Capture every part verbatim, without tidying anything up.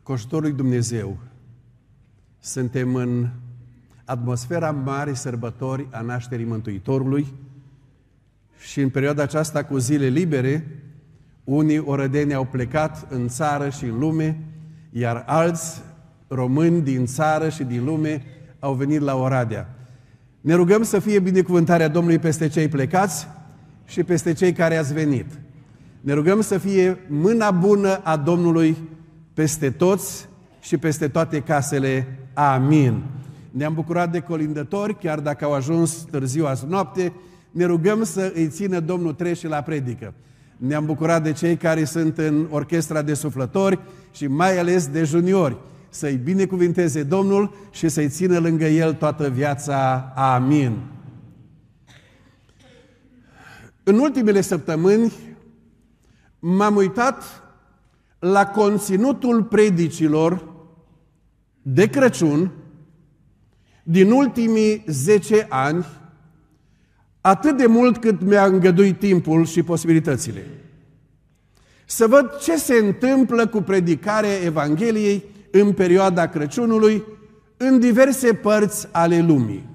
Cu ajutorul lui Dumnezeu, suntem în atmosfera marii sărbători a nașterii Mântuitorului și în perioada aceasta cu zile libere, unii orădeni au plecat în țară și în lume, iar alți români din țară și din lume au venit la Oradea. Ne rugăm să fie binecuvântarea Domnului peste cei plecați și peste cei care ați venit. Ne rugăm să fie mâna bună a Domnului peste toți și peste toate casele. Amin. Ne-am bucurat de colindători, chiar dacă au ajuns târziu azi noapte. Ne rugăm să îi țină Domnul treși la predică. Ne-am bucurat de cei care sunt în orchestra de suflători și mai ales de juniori. Să-i binecuvinteze Domnul și să-i țină lângă El toată viața. Amin. În ultimele săptămâni m-am uitat la conținutul predicilor de Crăciun din ultimii zece ani, atât de mult cât mi-a îngăduit timpul și posibilitățile. Să văd ce se întâmplă cu predicarea Evangheliei în perioada Crăciunului în diverse părți ale lumii.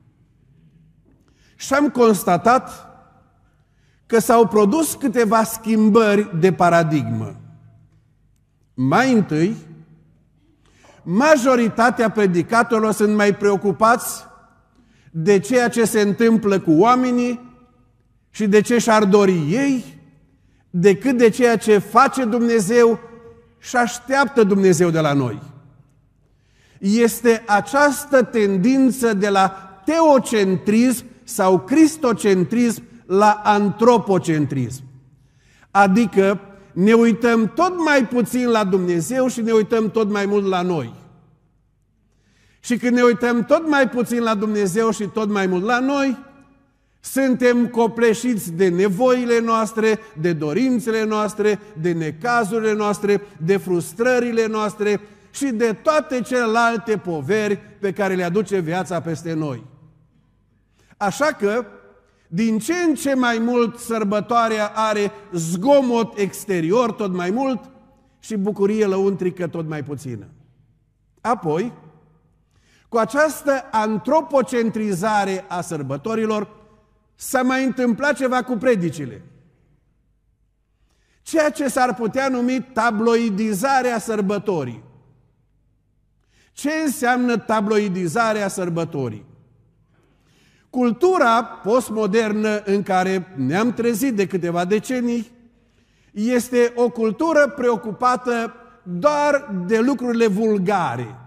Și am constatat că s-au produs câteva schimbări de paradigmă. Mai întâi, majoritatea predicatorilor sunt mai preocupați de ceea ce se întâmplă cu oamenii și de ce și-ar dori ei, decât de ceea ce face Dumnezeu și așteaptă Dumnezeu de la noi. Este această tendință de la teocentrism sau cristocentrism la antropocentrism. Adică ne uităm tot mai puțin la Dumnezeu și ne uităm tot mai mult la noi. Și când ne uităm tot mai puțin la Dumnezeu și tot mai mult la noi, suntem copleșiți de nevoile noastre, de dorințele noastre, de necazurile noastre, de frustrările noastre și de toate celelalte poveri pe care le aduce viața peste noi. Așa că, din ce în ce mai mult sărbătoarea are zgomot exterior tot mai mult și bucurie lăuntrică tot mai puțină. Apoi, cu această antropocentrizare a sărbătorilor, s-a mai întâmplat ceva cu predicile. Ceea ce s-ar putea numi tabloidizarea sărbătorii. Ce înseamnă tabloidizarea sărbătorii? Cultura postmodernă în care ne-am trezit de câteva decenii este o cultură preocupată doar de lucrurile vulgare.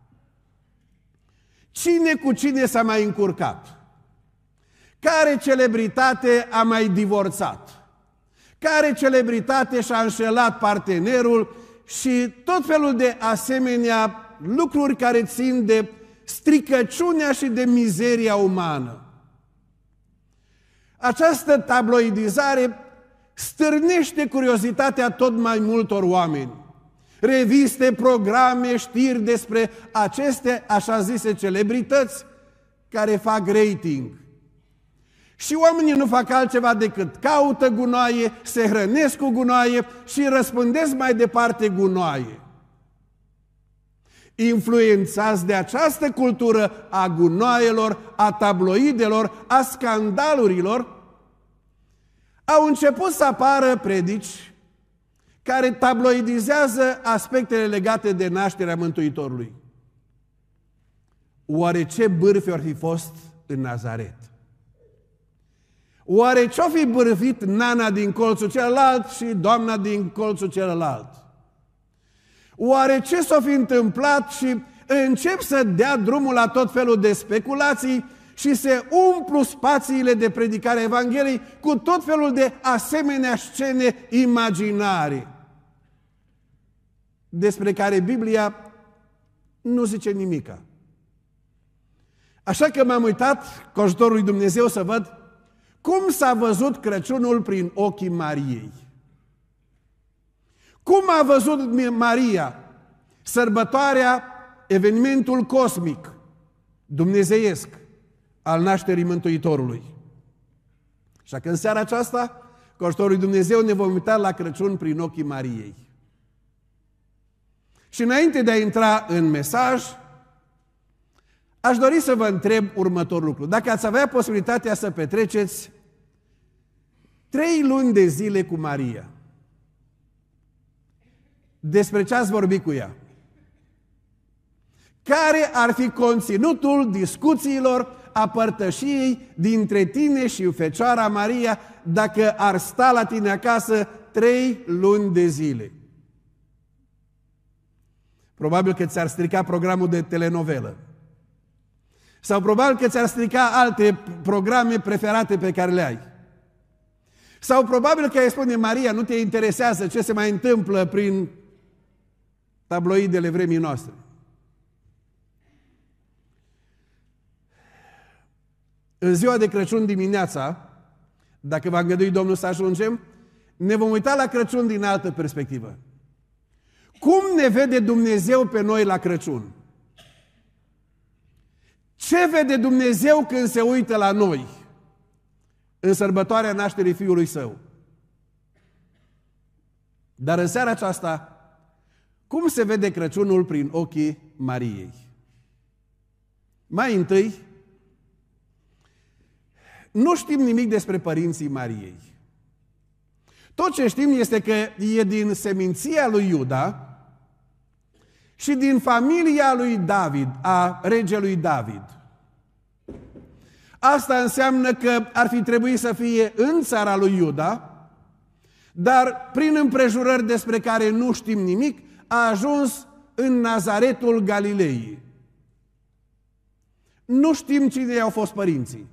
Cine cu cine s-a mai încurcat? Care celebritate a mai divorțat? Care celebritate și-a înșelat partenerul? Și tot felul de asemenea lucruri care țin de stricăciunea și de mizeria umană. Această tabloidizare stârnește curiozitatea tot mai multor oameni. Reviste, programe, știri despre aceste așa zise celebrități care fac rating. Și oamenii nu fac altceva decât caută gunoaie, se hrănesc cu gunoaie și răspândesc mai departe gunoaie. Influențați de această cultură a gunoaielor, a tabloidelor, a scandalurilor, au început să apară predici care tabloidizează aspectele legate de nașterea Mântuitorului. Oare ce bârfi ar fi fost în Nazaret? Oare ce-o fi bârfit nana din colțul celălalt și doamna din colțul celălalt? Oare ce s-o fi întâmplat și încep să dea drumul la tot felul de speculații și se umplu spațiile de predicare a Evangheliei cu tot felul de asemenea scene imaginare despre care Biblia nu zice nimica. Așa că m-am uitat cu ajutorul lui Dumnezeu să văd cum s-a văzut Crăciunul prin ochii Mariei. Cum a văzut Maria sărbătoarea, evenimentul cosmic, dumnezeiesc, al nașterii Mântuitorului? Așa că în seara aceasta, cu ajutorul lui Dumnezeu, ne vom uita la Crăciun prin ochii Mariei. Și înainte de a intra în mesaj, aș dori să vă întreb următorul lucru. Dacă ați avea posibilitatea să petreceți trei luni de zile cu Maria, despre ce ați vorbit cu ea? Care ar fi conținutul discuțiilor, a părtășiei dintre tine și Fecioara Maria dacă ar sta la tine acasă trei luni de zile? Probabil că ți-ar strica programul de telenovelă. Sau probabil că ți-ar strica alte programe preferate pe care le ai. Sau probabil că ai spune: Maria, nu te interesează ce se mai întâmplă prin tabloidele vremii noastre. În ziua de Crăciun dimineața, dacă va îngădui Domnul să ajungem, ne vom uita la Crăciun din altă perspectivă. Cum ne vede Dumnezeu pe noi la Crăciun? Ce vede Dumnezeu când se uită la noi în sărbătoarea nașterii Fiului Său? Dar în seara aceasta, cum se vede Crăciunul prin ochii Mariei? Mai întâi, nu știm nimic despre părinții Mariei. Tot ce știm este că e din seminția lui Iuda și din familia lui David, a regelui David. Asta înseamnă că ar fi trebuit să fie în țara lui Iuda, dar prin împrejurări despre care nu știm nimic, a ajuns în Nazaretul Galilei. Nu știm cine au fost părinții.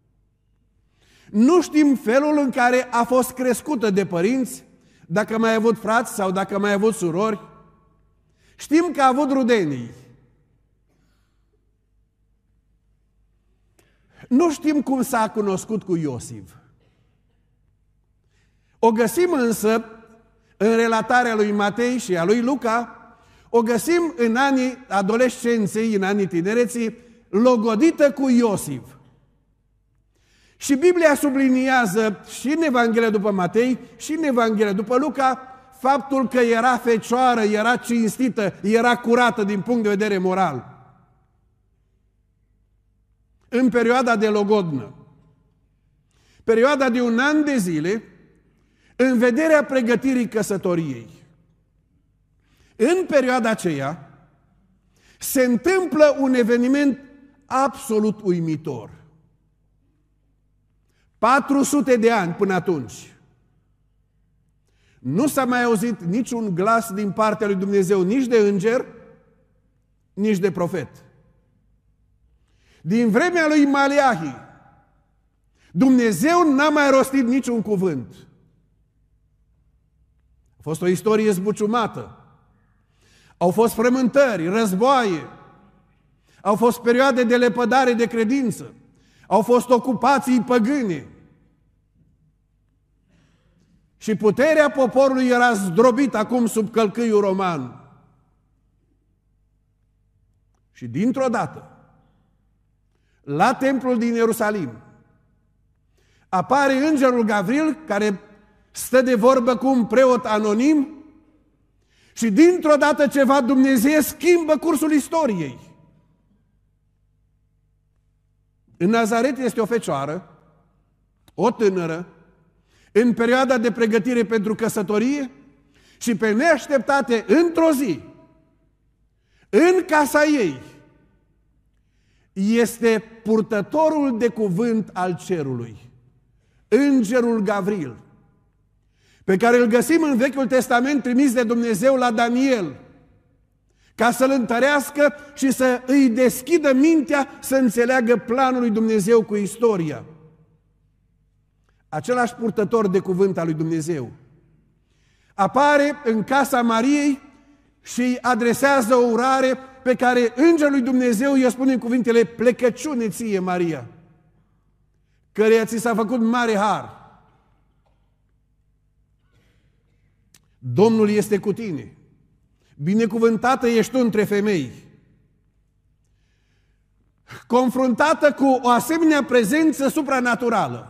Nu știm felul în care a fost crescută de părinți, dacă mai a avut frați sau dacă mai a avut surori. Știm că a avut rudenii. Nu știm cum s-a cunoscut cu Iosif. O găsim însă în relatarea lui Matei și a lui Luca, o găsim în anii adolescenței, în anii tinereții, logodită cu Iosif. Și Biblia subliniază și în Evanghelia după Matei și în Evanghelia după Luca faptul că era fecioară, era cinstită, era curată din punct de vedere moral. În perioada de logodnă, perioada de un an de zile, în vederea pregătirii căsătoriei. În perioada aceea se întâmplă un eveniment absolut uimitor. patru sute de ani până atunci nu s-a mai auzit niciun glas din partea lui Dumnezeu, nici de înger, nici de profet. Din vremea lui Maleahi, Dumnezeu n-a mai rostit niciun cuvânt. A fost o istorie zbuciumată. Au fost frământări, războaie, au fost perioade de lepădare de credință, au fost ocupații păgâne. Și puterea poporului era zdrobită acum sub călcâiul roman. Și dintr-o dată, la templul din Ierusalim, apare îngerul Gavril, care stă de vorbă cu un preot anonim și dintr-o dată ceva Dumnezeu schimbă cursul istoriei. În Nazaret este o fecioară, o tânără, în perioada de pregătire pentru căsătorie și pe neașteptate, într-o zi, în casa ei, este purtătorul de cuvânt al cerului, îngerul Gavril, pe care îl găsim în Vechiul Testament trimis de Dumnezeu la Daniel, ca să-l întărească și să îi deschidă mintea să înțeleagă planul lui Dumnezeu cu istoria. Același purtător de cuvânt al lui Dumnezeu apare în casa Mariei și îi adresează o urare pe care îngerul lui Dumnezeu îi spune în cuvintele: plecăciune ție, Maria, căreia ți s-a făcut mare har. Domnul este cu tine. Binecuvântată ești tu între femei. Confruntată cu o asemenea prezență supranaturală,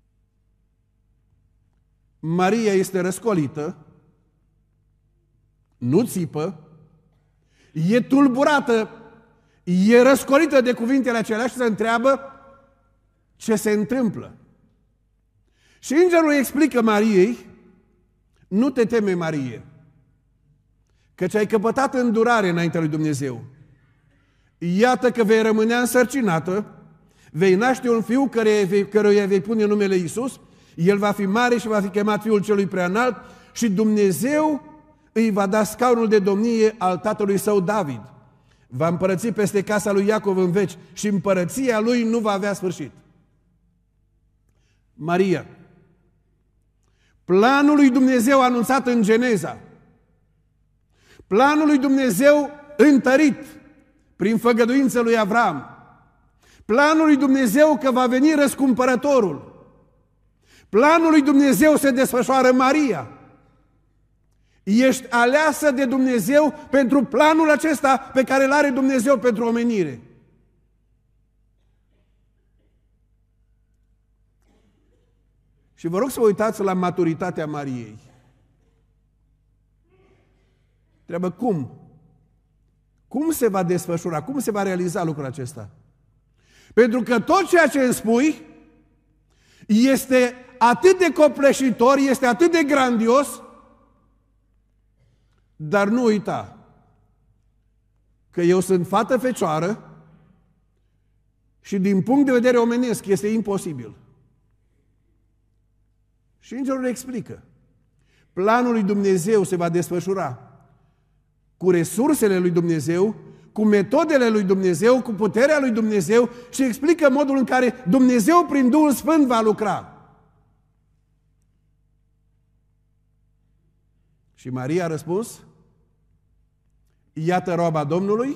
Maria este răscolită, nu țipă, e tulburată, e răscolită de cuvintele acelea și se întreabă ce se întâmplă. Și îngerul îi explică Mariei: nu te teme, Marie, căci ai căpătat îndurare înaintea lui Dumnezeu. Iată că vei rămâne însărcinată, vei naște un fiu căruia vei pune numele Iisus, el va fi mare și va fi chemat Fiul Celui Preanalt și Dumnezeu îi va da scaunul de domnie al tatălui său David. Va împărăți peste casa lui Iacov în veci și împărăția lui nu va avea sfârșit. Maria, planul lui Dumnezeu anunțat în Geneza, planul lui Dumnezeu întărit prin făgăduința lui Avram, planul lui Dumnezeu că va veni răscumpărătorul, planul lui Dumnezeu se desfășoară Maria. Ești aleasă de Dumnezeu pentru planul acesta pe care îl are Dumnezeu pentru omenire. Și vă rog să vă uitați la maturitatea Mariei. Treabă cum? Cum se va desfășura? Cum se va realiza lucrul acesta? Pentru că tot ceea ce îmi spui este atât de copleșitor, este atât de grandios, dar nu uita că eu sunt fată fecioară și din punct de vedere omenesc este imposibil. Și îngerul explică. Planul lui Dumnezeu se va desfășura cu resursele lui Dumnezeu, cu metodele lui Dumnezeu, cu puterea lui Dumnezeu și explică modul în care Dumnezeu prin Duhul Sfânt va lucra. Și Maria a răspuns: iată roaba Domnului,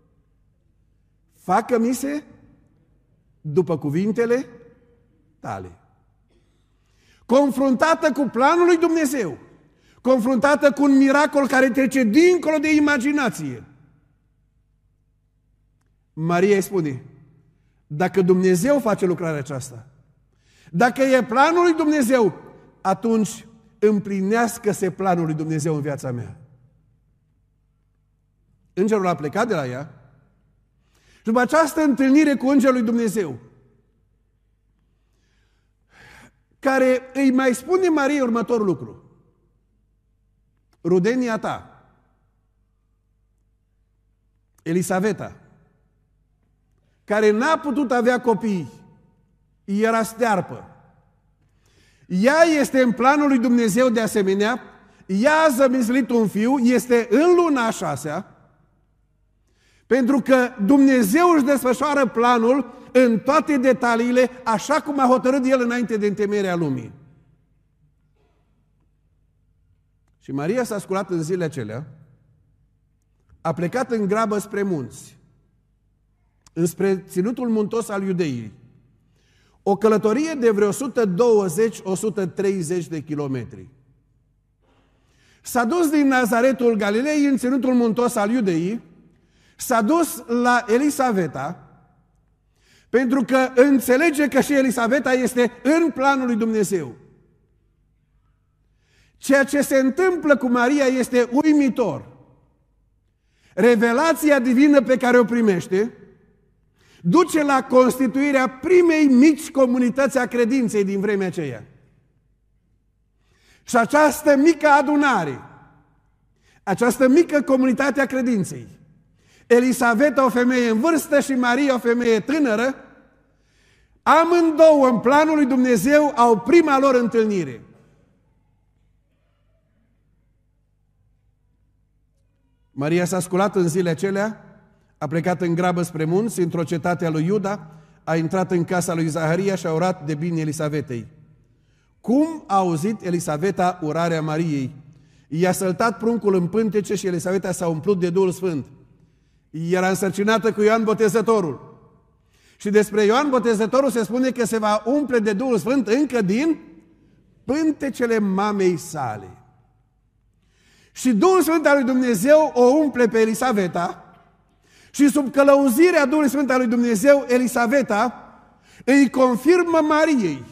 facă-mi se după cuvintele tale. Confruntată cu planul lui Dumnezeu, confruntată cu un miracol care trece dincolo de imaginație, Maria îi spune: dacă Dumnezeu face lucrarea aceasta, dacă e planul lui Dumnezeu, atunci împlinească-se planul lui Dumnezeu în viața mea. Îngerul a plecat de la ea și după această întâlnire cu Îngerul lui Dumnezeu, care îi mai spune Mariei următorul lucru: rudenia ta, Elisaveta, care n-a putut avea copii, era stearpă. Ea este în planul lui Dumnezeu de asemenea, ea a zămislit un fiu, este în luna a șasea, pentru că Dumnezeu își desfășoară planul în toate detaliile, așa cum a hotărât El înainte de întemeierea lumii. Și Maria s-a sculat în zilele acelea, a plecat în grabă spre munți, înspre ținutul muntos al Iudeii, o călătorie de vreo o sută douăzeci - o sută treizeci de kilometri. S-a dus din Nazaretul Galilei în ținutul muntos al Iudeii, s-a dus la Elisaveta, pentru că înțelege că și Elisaveta este în planul lui Dumnezeu. Ceea ce se întâmplă cu Maria este uimitor. Revelația divină pe care o primește duce la constituirea primei mici comunități a credinței din vremea aceea. Și această mică adunare, această mică comunitate a credinței, Elisaveta, o femeie în vârstă, și Maria, o femeie tânără, amândouă în planul lui Dumnezeu au prima lor întâlnire. Maria s-a sculat în zilele acelea, a plecat în grabă spre munți, într-o cetate a lui Iuda, a intrat în casa lui Zaharia și a urat de bine Elisavetei. Cum a auzit Elisaveta urarea Mariei? I-a săltat pruncul în pântece și Elisaveta s-a umplut de Duhul Sfânt. Era însărcinată cu Ioan Botezătorul. Și despre Ioan Botezătorul se spune că se va umple de Duhul Sfânt încă din pântecele mamei sale. Și Duhul Sfânt al lui Dumnezeu o umple pe Elisaveta și sub călăuzirea Duhului Sfânt al lui Dumnezeu, Elisaveta îi confirmă Mariei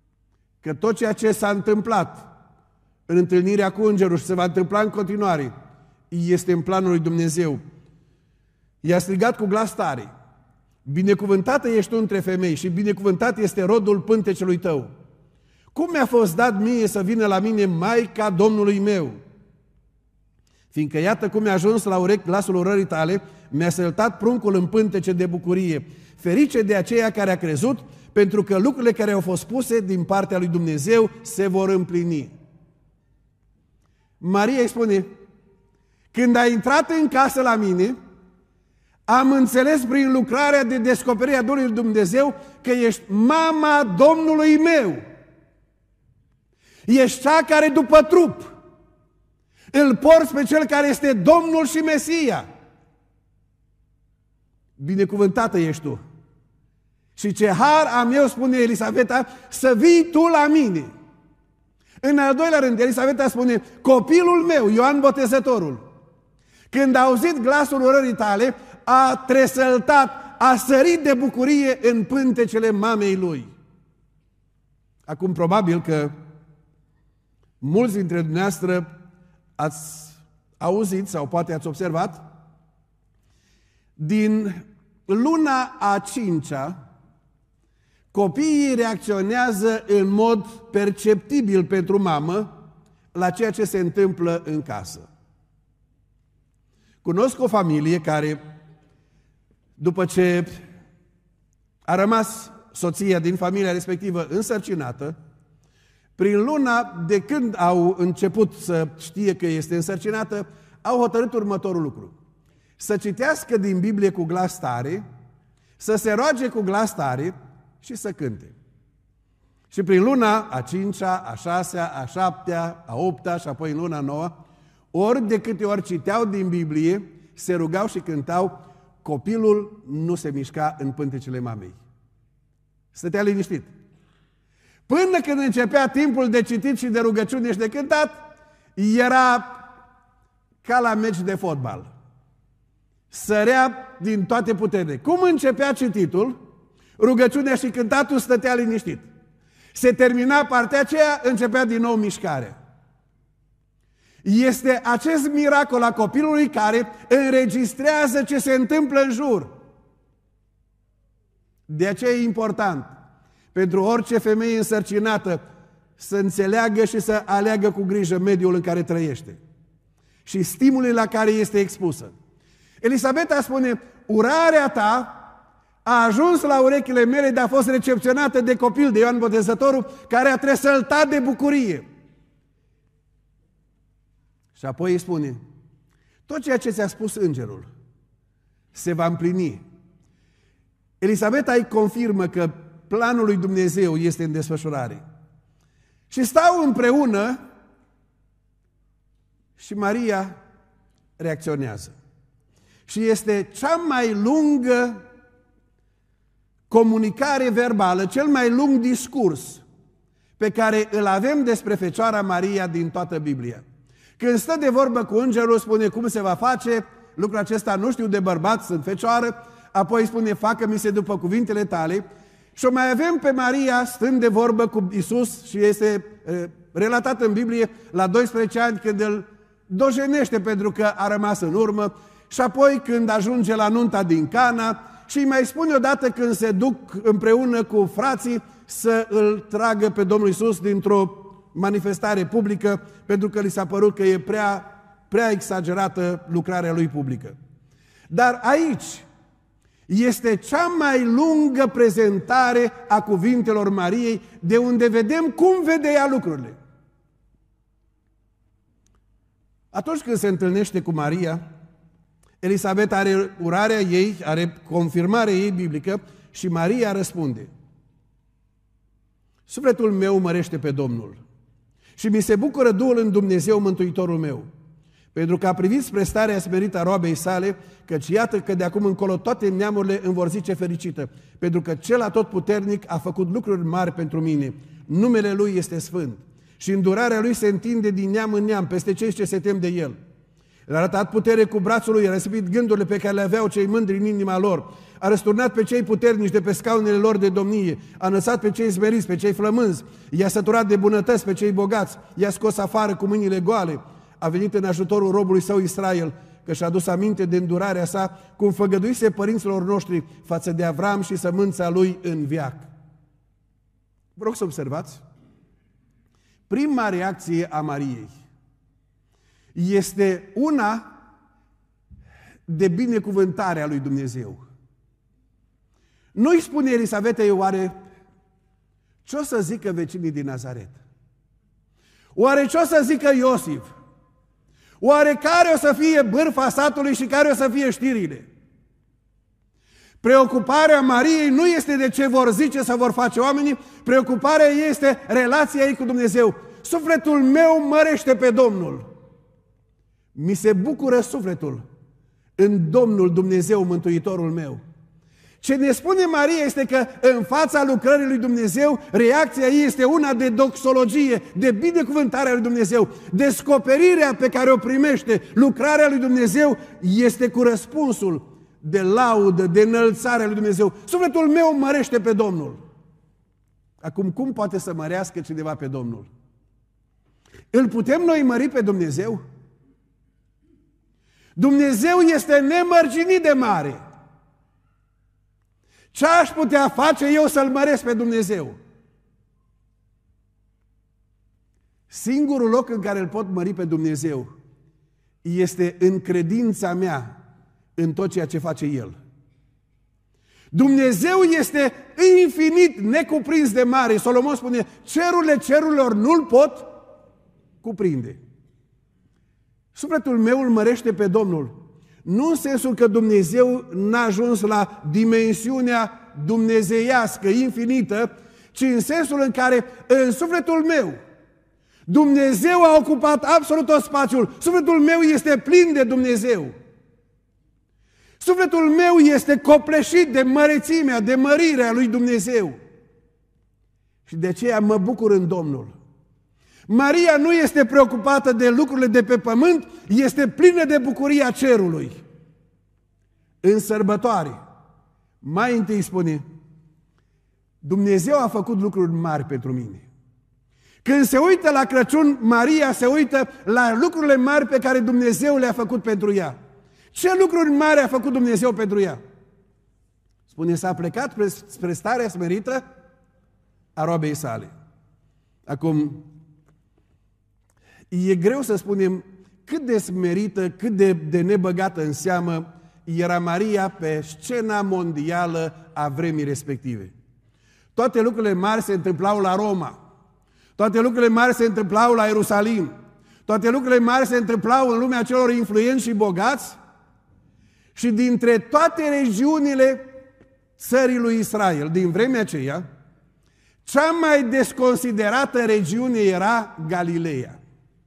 că tot ceea ce s-a întâmplat în întâlnirea cu îngerul și se va întâmpla în continuare, este în planul lui Dumnezeu. I-a strigat cu glas tare: binecuvântată ești tu între femei și binecuvântat este rodul pântecelui tău. Cum mi-a fost dat mie să vină la mine Maica Domnului meu? Fiindcă iată cum mi-a ajuns la urechi glasul urării tale, mi-a săltat pruncul în pântece de bucurie. Ferice de aceea care a crezut, pentru că lucrurile care au fost spuse din partea lui Dumnezeu se vor împlini. Maria îi spune: când ai intrat în casă la mine, am înțeles prin lucrarea de descoperire a Domnului Dumnezeu că ești mama Domnului meu. Ești cea care după trup îl porți pe Cel care este Domnul și Mesia. Binecuvântată ești tu. Și ce har am eu, spune Elisaveta, să vii tu la mine. În al doilea rând, Elisaveta spune: copilul meu, Ioan Botezătorul, când a auzit glasul urării tale, a tresăltat, a sărit de bucurie în pântecele mamei lui. Acum, probabil că mulți dintre dumneavoastră ați auzit sau poate ați observat, din luna a cincea, copiii reacționează în mod perceptibil pentru mamă la ceea ce se întâmplă în casă. Cunosc o familie care, după ce a rămas soția din familia respectivă însărcinată, prin luna de când au început să știe că este însărcinată, au hotărât următorul lucru: să citească din Biblie cu glas tare, să se roage cu glas tare și să cânte. Și prin luna a cincea, a șasea, a șaptea, a opta și apoi în luna a noua, ori de câte ori citeau din Biblie, se rugau și cântau, copilul nu se mișca în pântecele mamei. Stătea liniștit. Până când începea timpul de citit și de rugăciune și de cântat, era ca la meci de fotbal. Sărea din toate puterile. Cum începea cititul, rugăciunea și cântatul, stătea liniștit. Se termina partea aceea, începea din nou mișcarea. Este acest miracol a copilului care înregistrează ce se întâmplă în jur. De aceea e important pentru orice femeie însărcinată să înțeleagă și să aleagă cu grijă mediul în care trăiește și stimulii la care este expusă. Elisabeta spune: urarea ta a ajuns la urechile mele, de a fost recepționată de copil, de Ioan Botezătorul, care a tresăltat de bucurie. Și apoi îi spune: tot ceea ce ți-a spus îngerul se va împlini. Elisabeta îi confirmă că planul lui Dumnezeu este în desfășurare. Și stau împreună și Maria reacționează. Și este cea mai lungă comunicare verbală, cel mai lung discurs pe care îl avem despre Fecioara Maria din toată Biblia. Când stă de vorbă cu îngerul, spune cum se va face lucrul acesta, nu știu de bărbat, sunt fecioară, apoi spune: facă-mi se după cuvintele tale. Și o mai avem pe Maria stând de vorbă cu Iisus și este e, relatat în Biblie la doisprezece ani, când îl dojenește pentru că a rămas în urmă, și apoi când ajunge la nunta din Cana și îi mai spune odată când se duc împreună cu frații să îl tragă pe Domnul Iisus dintr-o manifestare publică, pentru că li s-a părut că e prea, prea exagerată lucrarea lui publică. Dar aici este cea mai lungă prezentare a cuvintelor Mariei, de unde vedem cum vede ea lucrurile. Atunci când se întâlnește cu Maria, Elisabeta are urarea ei, are confirmarea ei biblică și Maria răspunde: sufletul meu mărește pe Domnul și mi se bucură Duhul în Dumnezeu Mântuitorul meu, pentru că a privit spre starea smerită a roabei sale, căci iată că de acum încolo toate neamurile îmi vor zice fericită, pentru că Cel Atotputernic a făcut lucruri mari pentru mine. Numele Lui este sfânt și îndurarea Lui se întinde din neam în neam peste cei ce se tem de El. El a arătat putere cu brațul Lui, a răsipit gândurile pe care le aveau cei mândri în inima lor, a răsturnat pe cei puternici de pe scaunele lor de domnie, a înălțat pe cei smeriți, pe cei flămânzi, i-a săturat de bunătăți pe cei bogați, i-a scos afară cu mâinile goale, a venit în ajutorul robului său Israel, că și-a adus aminte de îndurarea sa, cum făgăduise părinților noștri față de Avram și sămânța lui în veac. Vă rog să observați. Prima reacție a Mariei este una de binecuvântare a lui Dumnezeu. Nu-i spune Elisaveta oare ce o să zică vecinii din Nazaret? Oare ce o să zică Iosif? Oare care o să fie bârfa satului și care o să fie știrile? Preocuparea Mariei nu este de ce vor zice să vor face oamenii, preocuparea este relația ei cu Dumnezeu. Sufletul meu mărește pe Domnul. Mi se bucură sufletul în Domnul Dumnezeu, Mântuitorul meu. Ce ne spune Maria este că în fața lucrării lui Dumnezeu, reacția ei este una de doxologie, de binecuvântare a lui Dumnezeu. Descoperirea pe care o primește lucrarea lui Dumnezeu este cu răspunsul de laudă, de înălțare a lui Dumnezeu. Sufletul meu mărește pe Domnul. Acum, cum poate să mărească cineva pe Domnul? Îl putem noi mări pe Dumnezeu? Dumnezeu este nemărginit de mare. Ce aș putea face eu să-L măresc pe Dumnezeu? Singurul loc în care îl pot mări pe Dumnezeu este în credința mea în tot ceea ce face El. Dumnezeu este infinit, necuprins de mare. Solomon spune, cerurile cerurilor nu-L pot cuprinde. Sufletul meu îl mărește pe Domnul. Nu în sensul că Dumnezeu n-a ajuns la dimensiunea dumnezeiască, infinită, ci în sensul în care în sufletul meu Dumnezeu a ocupat absolut tot spațiul. Sufletul meu este plin de Dumnezeu. Sufletul meu este copleșit de mărețimea, de mărirea lui Dumnezeu. Și de aceea mă bucur în Domnul. Maria nu este preocupată de lucrurile de pe pământ, este plină de bucuria cerului. În sărbătoare, mai întâi spune, Dumnezeu a făcut lucruri mari pentru mine. Când se uită la Crăciun, Maria se uită la lucrurile mari pe care Dumnezeu le-a făcut pentru ea. Ce lucruri mari a făcut Dumnezeu pentru ea? Spune, s-a plecat spre starea smerită a roabei sale. Acum, e greu să spunem cât de smerită, cât de, de nebăgată în seamă era Maria pe scena mondială a vremii respective. Toate lucrurile mari se întâmplau la Roma. Toate lucrurile mari se întâmplau la Ierusalim. Toate lucrurile mari se întâmplau în lumea celor influenți și bogați. Și dintre toate regiunile țării lui Israel, din vremea aceea, cea mai desconsiderată regiune era Galileea.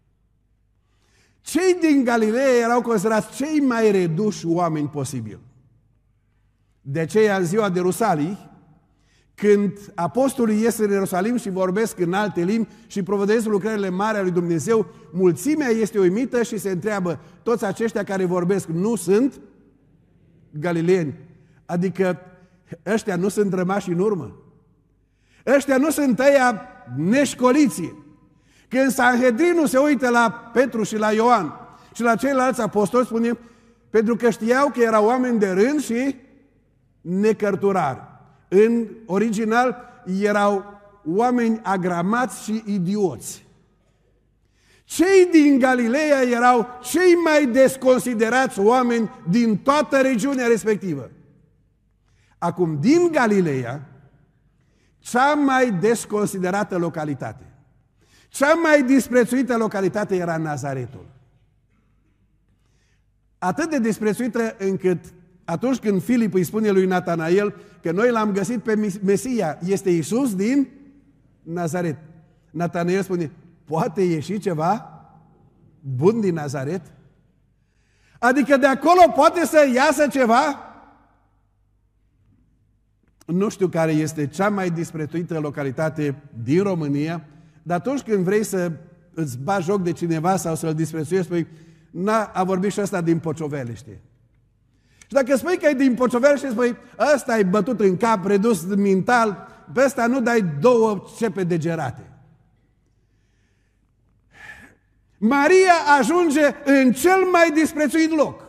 Cei din Galileea erau considerați cei mai reduși oameni posibil. De aceea, în ziua de Rusalii, când apostolii ies în Ierusalim și vorbesc în alte limbi și propovăduiesc lucrările mari ale lui Dumnezeu, mulțimea este uimită și se întreabă, toți aceștia care vorbesc nu sunt galileeni? Adică ăștia nu sunt rămași în urmă? Ăștia nu sunt ăia neșcoliții? Când Sanhedrinul se uită la Petru și la Ioan și la ceilalți apostoli, spune, pentru că știau că erau oameni de rând și necărturari. În original erau oameni agramați și idioți. Cei din Galileea erau cei mai desconsiderați oameni din toată regiunea respectivă. Acum, din Galileea, cea mai desconsiderată localitate, cea mai disprețuită localitate era Nazaretul. Atât de disprețuită încât atunci când Filip îi spune lui Natanael că noi l-am găsit pe Mesia, este Iisus din Nazaret. Natanael spune, poate ieși ceva bun din Nazaret? Adică de acolo poate să iasă ceva? Nu știu care este cea mai disprețuită localitate din România, dar atunci când vrei să îți bagi joc de cineva sau să-l disprețuiești, spui, n-a a vorbit și ăsta din Pocoveliște. Și dacă spui că e din Pocoveliște, spui, ăsta e bătut în cap, redus mental, pe ăsta nu dai două cepe degerate. Maria ajunge în cel mai disprețuit loc.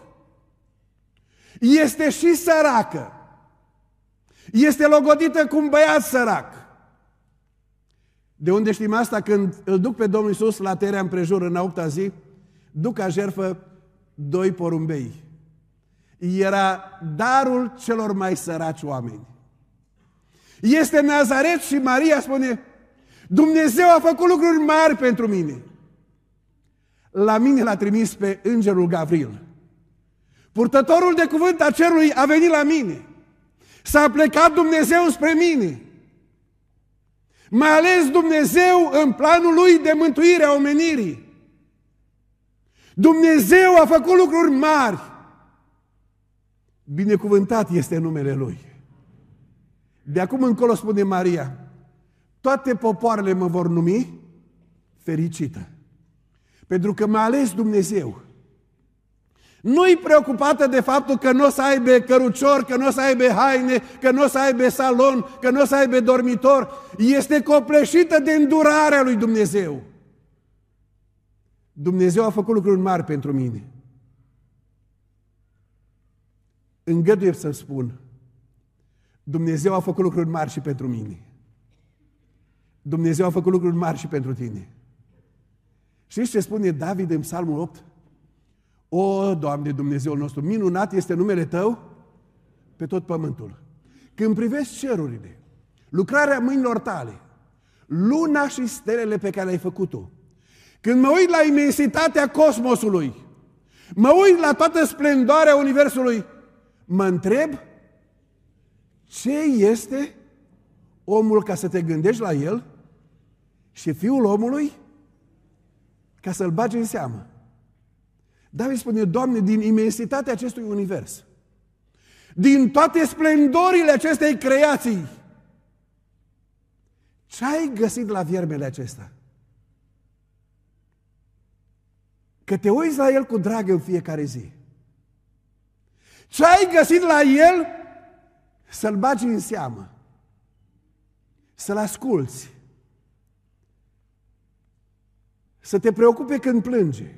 Este și săracă. Este logodită cu un băiat sărac. De unde știm asta? Când îl duc pe Domnul Iisus la terea împrejur în a opta zi, duc ca jertfă doi porumbei. Era darul celor mai săraci oameni. Este Nazaret și Maria spune: Dumnezeu a făcut lucruri mari pentru mine. La mine l-a trimis pe îngerul Gavril. Purtătorul de cuvânt a cerului a venit la mine. S-a plecat Dumnezeu spre mine. M-a ales Dumnezeu în planul lui de mântuire a omenirii. Dumnezeu a făcut lucruri mari. Binecuvântat este numele Lui. De acum încolo, spune Maria, toate popoarele mă vor numi fericită. Pentru că m-a ales Dumnezeu. Nu-i preocupată de faptul că nu o să aibă cărucior, că nu o să aibă haine, că nu o să aibă salon, că nu o să aibă dormitor. Este copleșită de îndurarea lui Dumnezeu. Dumnezeu a făcut lucruri mari pentru mine. Îngăduie să spun, Dumnezeu a făcut lucruri mari și pentru mine. Dumnezeu a făcut lucruri mari și pentru tine. Știți ce spune David în Psalmul opt? O, Doamne Dumnezeul nostru, minunat este numele Tău pe tot pământul. Când privesc cerurile, lucrarea mâinilor Tale, luna și stelele pe care le-ai făcut-o, când mă uit la imensitatea cosmosului, mă uit la toată splendoarea universului, mă întreb, ce este omul ca să te gândești la el și fiul omului ca să-l bagi în seamă? David spune, Doamne, din imensitatea acestui univers, din toate splendorile acestei creații, ce ai găsit la viermele acesta? Că te uiți la el cu drag în fiecare zi. Ce ai găsit la el să-l bagi în seamă, să-l asculți, să te preocupe când plânge,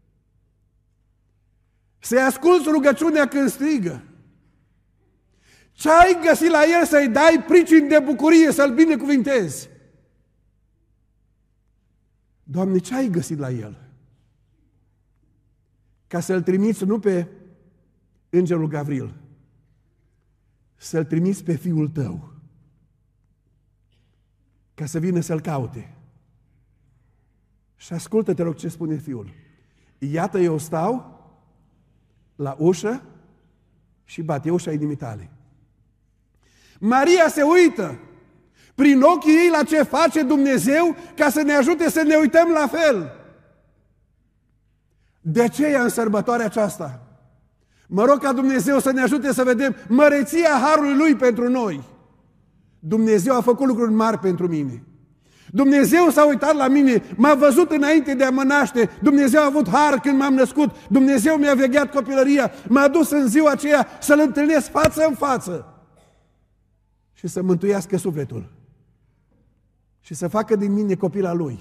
să-i asculți rugăciunea când strigă. Ce ai găsit la el să-i dai pricini de bucurie, să-l binecuvintezi? Doamne, ce ai găsit la el? Ca să-l trimiți nu pe îngerul Gavril, să-l trimiți pe fiul tău, ca să vină să-l caute. Și ascultă, te rog, ce spune fiul. Iată, eu stau la ușă și bate ușa inimii tale. Maria se uită prin ochii ei la ce face Dumnezeu ca să ne ajute să ne uităm la fel. De aceea, în sărbătoarea aceasta, mă rog ca Dumnezeu să ne ajute să vedem măreția harului Lui pentru noi. Dumnezeu a făcut lucruri mari pentru mine. Dumnezeu s-a uitat la mine, m-a văzut înainte de a mă naște, Dumnezeu a avut har când m-am născut, Dumnezeu mi-a vegheat copilăria, m-a dus în ziua aceea să-L întâlnesc față în față și să mântuiască sufletul și să facă din mine copila Lui.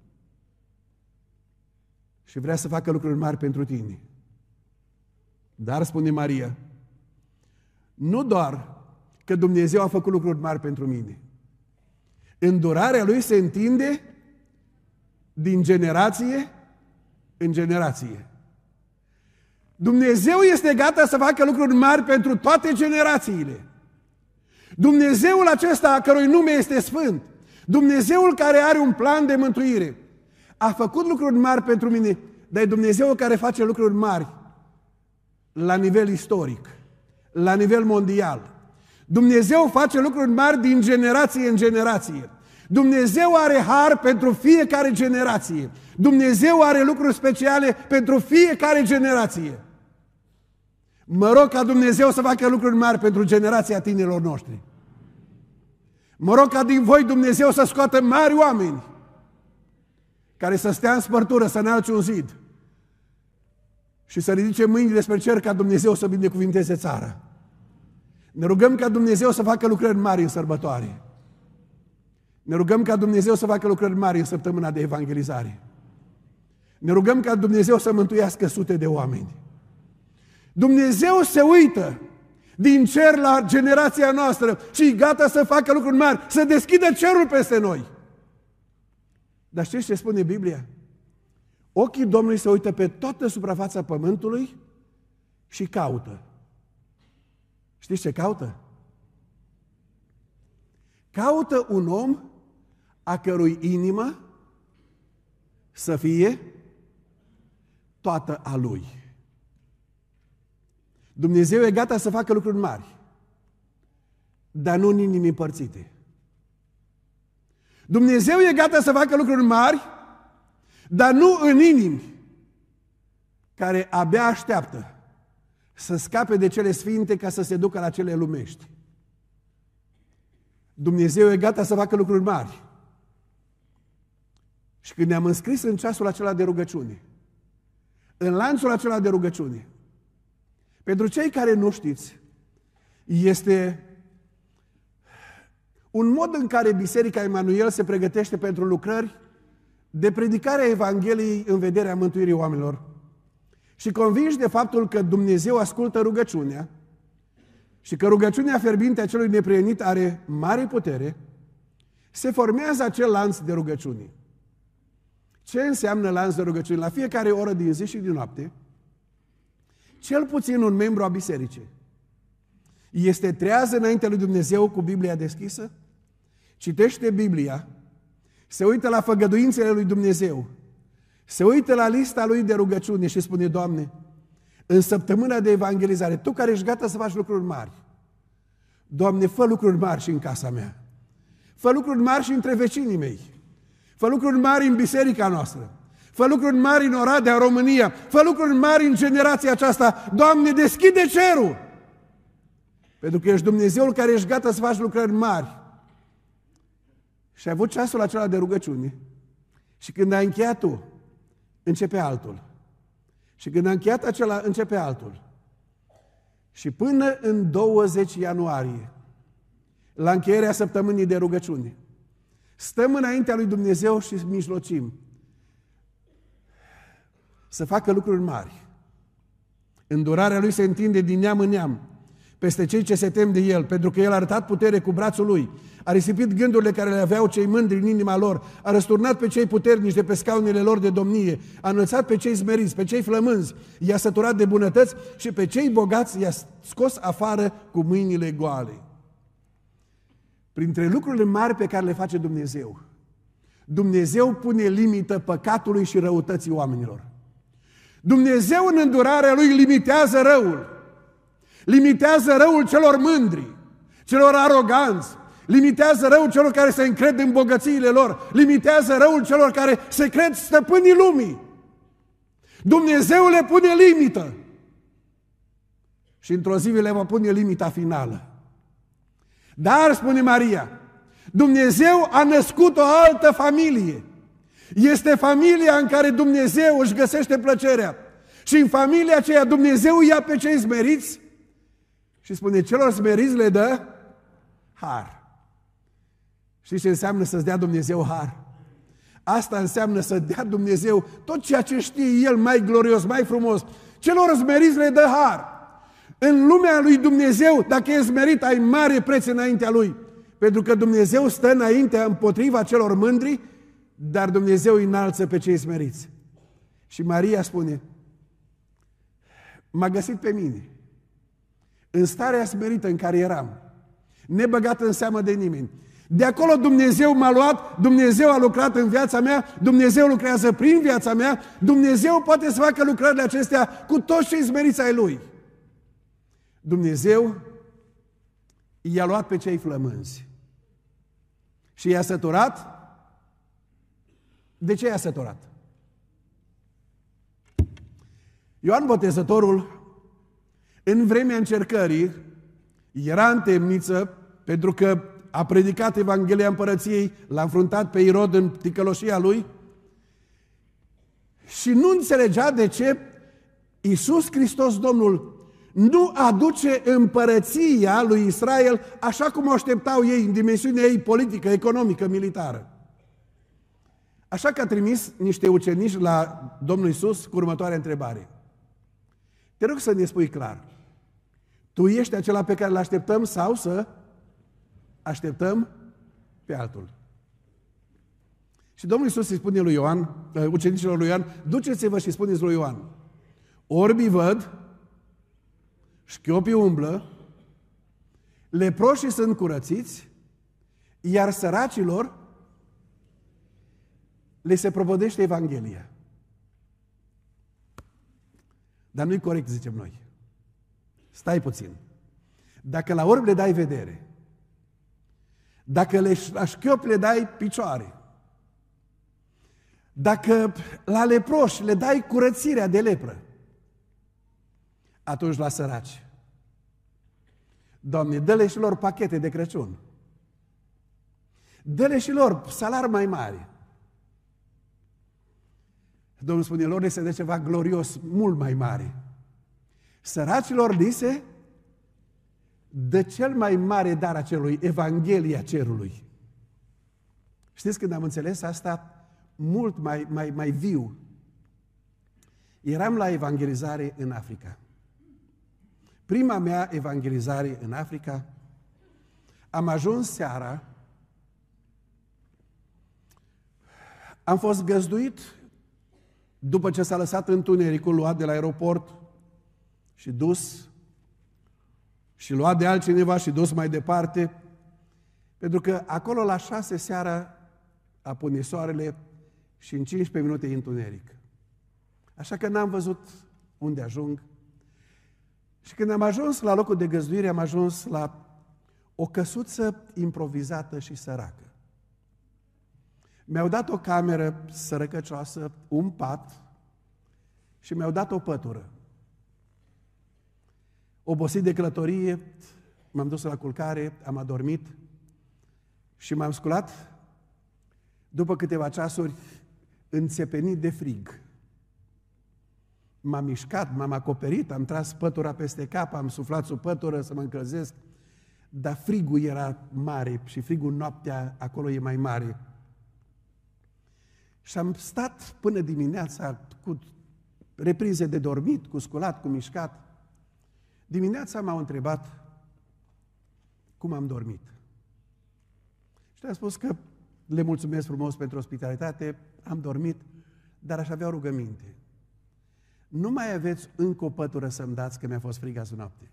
Și vrea să facă lucruri mari pentru tine. Dar, spune Maria, nu doar că Dumnezeu a făcut lucruri mari pentru mine. Îndurarea Lui se întinde din generație în generație. Dumnezeu este gata să facă lucruri mari pentru toate generațiile. Dumnezeul acesta, a cărui nume este Sfânt, Dumnezeul care are un plan de mântuire, a făcut lucruri mari pentru mine, dar e Dumnezeul care face lucruri mari la nivel istoric, la nivel mondial. Dumnezeu face lucruri mari din generație în generație. Dumnezeu are har pentru fiecare generație. Dumnezeu are lucruri speciale pentru fiecare generație. Mă rog ca Dumnezeu să facă lucruri mari pentru generația tinerilor noștri. Mă rog ca din voi Dumnezeu să scoată mari oameni care să stea în spărtură, să înalce un zid și să ridice mâinile spre cer ca Dumnezeu să binecuvinteze țara. Ne rugăm ca Dumnezeu să facă lucrări mari în sărbătoare. Ne rugăm ca Dumnezeu să facă lucrări mari în săptămâna de evangelizare. Ne rugăm ca Dumnezeu să mântuiască sute de oameni. Dumnezeu se uită din cer la generația noastră și e gata să facă lucruri mari, să deschidă cerul peste noi. Dar știți ce spune Biblia? Ochii Domnului se uită pe toată suprafața pământului și caută. Știți ce caută? Caută un om a cărui inimă să fie toată a lui. Dumnezeu e gata să facă lucruri mari, dar nu în inimi împărțite. Dumnezeu e gata să facă lucruri mari, dar nu în inimi care abia așteaptă să scape de cele sfinte ca să se ducă la cele lumești. Dumnezeu e gata să facă lucruri mari. Și când ne-am înscris în ceasul acela de rugăciune, în lanțul acela de rugăciune, pentru cei care nu știți, este un mod în care Biserica Emanuel se pregătește pentru lucrări de predicarea Evangheliei în vederea mântuirii oamenilor. Și convinși de faptul că Dumnezeu ascultă rugăciunea și că rugăciunea fierbinte a celui neprienit are mare putere, se formează acel lanț de rugăciune. Ce înseamnă lanț de rugăciune? La fiecare oră din zi și din noapte, cel puțin un membru a bisericii este trează înaintea lui Dumnezeu cu Biblia deschisă, citește Biblia, se uită la făgăduințele lui Dumnezeu, se uită la lista lui de rugăciune și spune: Doamne, în săptămâna de evangelizare, Tu care ești gata să faci lucruri mari, Doamne, fă lucruri mari și în casa mea, fă lucruri mari și între vecinii mei, fă lucruri mari în biserica noastră, fă lucruri mari în Oradea, în România, fă lucruri mari în generația aceasta, Doamne, deschide cerul! Pentru că ești Dumnezeul care ești gata să faci lucrări mari. Și ai avut ceasul acela de rugăciune și când ai încheiat tu, începe altul. Și când a încheiat acela, începe altul. Și până în douăzeci ianuarie, la încheierea săptămânii de rugăciune, stăm înaintea lui Dumnezeu și mijlocim să facă lucruri mari. Îndurarea Lui se întinde din neam în neam peste cei ce se tem de El, pentru că El a arătat putere cu brațul Lui, a risipit gândurile care le aveau cei mândri în inima lor, a răsturnat pe cei puternici de pe scaunele lor de domnie, a înălțat pe cei smeriți, pe cei flămânzi, i-a săturat de bunătăți și pe cei bogați i-a scos afară cu mâinile goale. Printre lucrurile mari pe care le face Dumnezeu, Dumnezeu pune limită păcatului și răutății oamenilor. Dumnezeu în îndurarea Lui limitează răul. Limitează răul celor mândri, celor aroganți, limitează răul celor care se încred în bogățiile lor, limitează răul celor care se cred stăpânii lumii. Dumnezeu le pune limită. Și într-o zi le va pune limita finală. Dar, spune Maria, Dumnezeu a născut o altă familie. Este familia în care Dumnezeu își găsește plăcerea. Și în familia aceea Dumnezeu ia pe cei smeriți și spune: celor smeriți le dă har. Știți ce înseamnă să-ți dea Dumnezeu har? Asta înseamnă să dea Dumnezeu tot ceea ce știe El mai glorios, mai frumos. Celor smeriți le dă har. În lumea lui Dumnezeu, dacă ești smerit, ai mare preț înaintea Lui. Pentru că Dumnezeu stă înaintea împotriva celor mândri, dar Dumnezeu îi înalță pe cei smeriți. Și Maria spune: m-a găsit pe mine, în starea smerită în care eram, nebăgat în seamă de nimeni. De acolo Dumnezeu m-a luat, Dumnezeu a lucrat în viața mea, Dumnezeu lucrează prin viața mea, Dumnezeu poate să facă lucrările acestea cu toți cei smeriți ai Lui. Dumnezeu i-a luat pe cei flămânzi și i-a săturat. De ce i-a săturat? Ioan Botezătorul, în vremea încercării, era în temniță pentru că a predicat Evanghelia Împărăției, l-a înfruntat pe Irod în ticăloșia lui și nu înțelegea de ce Iisus Hristos Domnul nu aduce împărăția lui Israel așa cum o așteptau ei, în dimensiunea ei politică, economică, militară. Așa că a trimis niște ucenici la Domnul Iisus cu următoarea întrebare. Te rog să ne spui clar, tu ești acela pe care îl așteptăm sau să așteptăm pe altul? Și Domnul Iisus îi spune lui Ioan, ucenicilor lui Ioan, duceți-vă și spuneți lui Ioan, orbii văd, șchiopii umblă, leproșii sunt curățiți, iar săracilor le se propovădește Evanghelia. Dar nu-i corect, zicem noi. Stai puțin. Dacă la orbi le dai vedere, dacă le, la șchiopi le dai picioare, dacă la leproși le dai curățirea de lepră, atunci la săraci, Doamne, dă-le și lor pachete de Crăciun. Dă-le și lor salari mai mari. Domnul spune, lor li se dă ceva glorios, mult mai mare. Săracilor li se dă cel mai mare dar a cerului, Evanghelia cerului. Știți când am înțeles asta mult mai, mai, mai viu? Eram la evangelizare în Africa. Prima mea evangelizare în Africa, am ajuns seara, am fost găzduit după ce s-a lăsat întunericul, luat de la aeroport și dus, și luat de altcineva și dus mai departe, pentru că acolo la șase seara apune soarele și în cincisprezece minute e întuneric. Așa că n-am văzut unde ajung. Și când am ajuns la locul de găzduire, am ajuns la o căsuță improvizată și săracă. Mi-au dat o cameră sărăcăcioasă, un pat și mi-au dat o pătură. Obosit de călătorie, m-am dus la culcare, am adormit și m-am sculat după câteva ceasuri înțepenit de frig. M-am mișcat, m-am acoperit, am tras pătura peste cap, am suflat sub pătură să mă încălzesc, dar frigul era mare și frigul noaptea acolo e mai mare. Și am stat până dimineața cu reprize de dormit, cu sculat, cu mișcat. Dimineața m-au întrebat cum am dormit. Și am spus că le mulțumesc frumos pentru ospitalitate, am dormit, dar aș avea o rugăminte. Nu mai aveți încă o pătură să-mi dați, că mi-a fost frig azi noapte.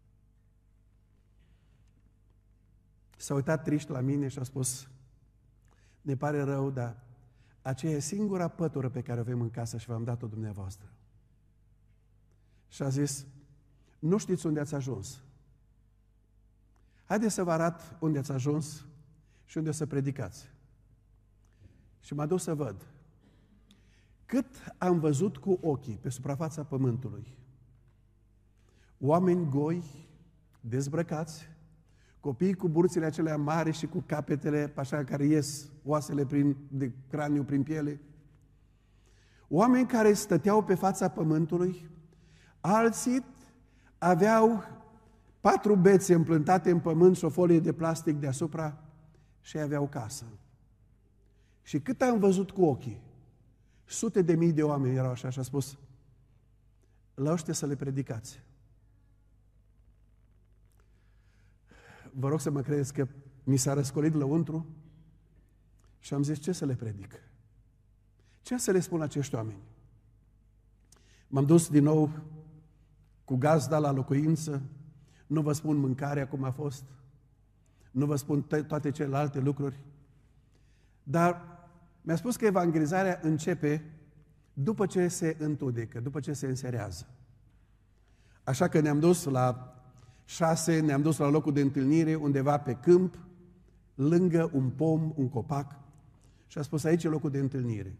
S-a uitat triști la mine și a spus, ne pare rău, dar aceea e singura pătură pe care o avem în casă și v-am dat-o dumneavoastră. Și a zis, nu știți unde ați ajuns. Haideți să vă arăt unde ați ajuns și unde o să predicați. Și m-a dus să văd. Cât am văzut cu ochii pe suprafața pământului, oameni goi, dezbrăcați, copii cu burțile acelea mari și cu capetele așa care ies oasele prin, de craniu prin piele, oameni care stăteau pe fața pământului, alții aveau patru bețe împlântate în pământ și o folie de plastic deasupra și aveau casă. Și cât am văzut cu ochii, sute de mii de oameni erau așa și a spus, la ăștia să le predicați. Vă rog să mă credeți că mi s-a răscolit lăuntru și am zis, ce să le predic? Ce să le spun acești oameni? M-am dus din nou cu gazda la locuință, nu vă spun mâncarea cum a fost, nu vă spun toate celelalte lucruri, dar mi-a spus că evangelizarea începe după ce se întunecă, după ce se înserează. Așa că ne-am dus la șase, ne-am dus la locul de întâlnire, undeva pe câmp, lângă un pom, un copac, și a spus, aici e locul de întâlnire.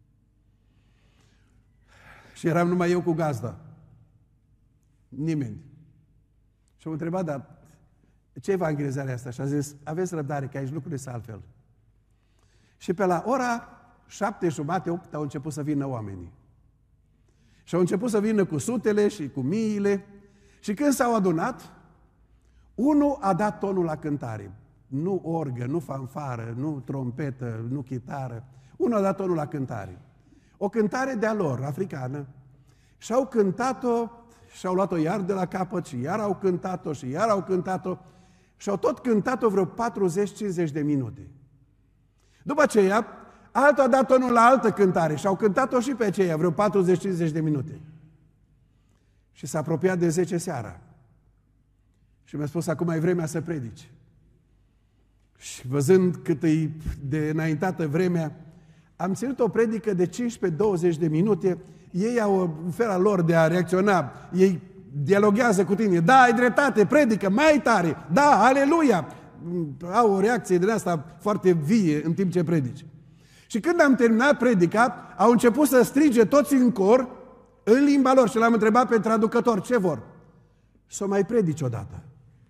Și eram numai eu cu gazda. Nimeni. Și am întrebat, dar ce evangelizare asta? Și a zis, aveți răbdare, că aici lucrurile sunt altfel. Și pe la ora șapte jumate, opt, au început să vină oamenii. Și au început să vină cu sutele și cu miile. Și când s-au adunat, unul a dat tonul la cântare. Nu orgă, nu fanfară, nu trompetă, nu chitară. Unul a dat unul la cântare. O cântare de-a lor, africană. Și-au cântat-o, și-au luat-o iar de la capăt și iar au cântat-o și iar au cântat-o și-au tot cântat-o vreo patruzeci-cincizeci de minute. După aceea, altul a dat tonul la altă cântare și au cântat-o și pe aceea vreo patruzeci-cincizeci de minute. Și s-a apropiat de zece seara. Și mi-a spus, acum e vremea să predici. Și văzând cât e de înaintată vremea, am ținut o predică de cincisprezece-douăzeci de minute. Ei au felul lor de a reacționa. Ei dialoghează cu tine. Da, ai dreptate, predică, mai tare. Da, aleluia. Au o reacție din asta foarte vie în timp ce predici. Și când am terminat predica, au început să strige toți în cor, în limba lor. Și l-am întrebat pe traducător, ce vor? Să o mai predici odată.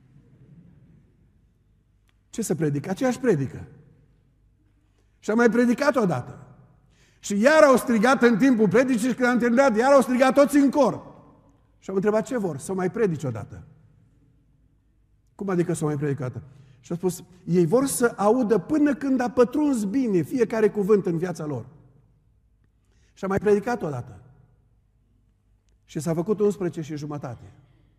Ce să predic? Aceeași predică. Și am mai predicat odată. Și iar au strigat în timpul predicii și când am terminat, iar au strigat toți în cor. Și am întrebat ce vor? Să o mai predici odată. Cum adică să o mai predic odată? Și a spus, ei vor să audă până când a pătruns bine fiecare cuvânt în viața lor. Și am mai predicat odată. Și s-a făcut unsprezece și jumătate.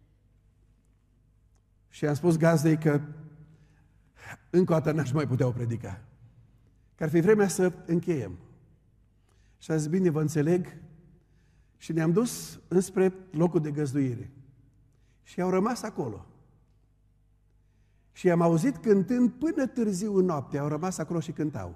Și am spus gazdei că încă o dată n-aș mai putea o predica. Că ar fi vremea să încheiem. Și a zis, bine, vă înțeleg. Și ne-am dus înspre locul de găzduire. Și au rămas acolo. Și am auzit cântând până târziu în noapte. Au rămas acolo și cântau.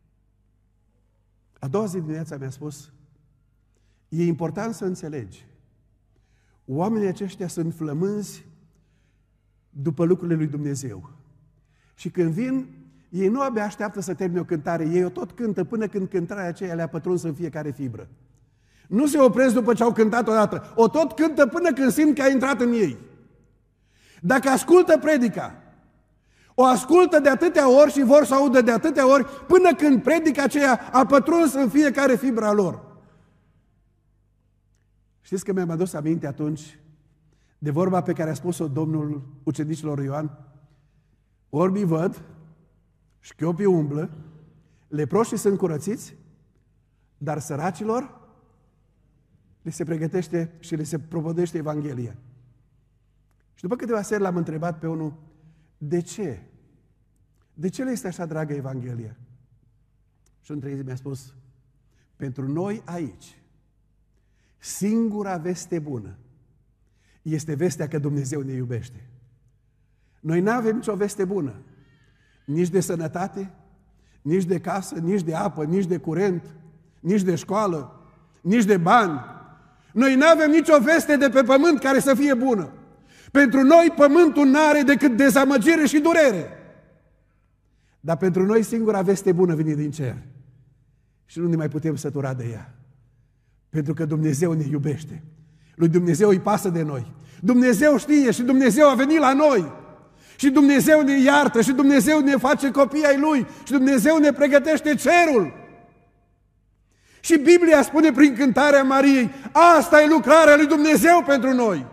A doua zi dimineața mi-a spus, e important să înțelegi. Oamenii aceștia sunt flămânzi după lucrurile lui Dumnezeu. Și când vin, ei nu abia așteaptă să termine o cântare, ei o tot cântă până când cântarea aceea le-a pătruns în fiecare fibră. Nu se opresc după ce au cântat odată, o tot cântă până când simt că a intrat în ei. Dacă ascultă predica, o ascultă de atâtea ori și vor să audă de atâtea ori, până când predica aceea a pătruns în fiecare fibra lor. Știți că mi-am adus aminte atunci de vorba pe care a spus-o Domnul ucenicilor Ioan? Orbii văd, șchiopii umblă, leproșii sunt curățiți, dar săracilor le se pregătește și le se propovăduiește Evanghelia. Și după câteva seri l-am întrebat pe unul, de ce? De ce le este așa dragă Evanghelia? Și în trei zi mi-a spus, pentru noi aici, singura veste bună este vestea că Dumnezeu ne iubește. Noi nu avem nicio veste bună, nici de sănătate, nici de casă, nici de apă, nici de curent, nici de școală, nici de bani. Noi nu avem nicio veste de pe pământ care să fie bună. Pentru noi pământul nu are decât dezamăgire și durere. Dar pentru noi singura veste bună vine din cer. Și nu ne mai putem sătura de ea. Pentru că Dumnezeu ne iubește. Lui Dumnezeu îi pasă de noi. Dumnezeu știe și Dumnezeu a venit la noi. Și Dumnezeu ne iartă și Dumnezeu ne face copii ai Lui și Dumnezeu ne pregătește cerul. Și Biblia spune prin cântarea Mariei, asta e lucrarea lui Dumnezeu pentru noi.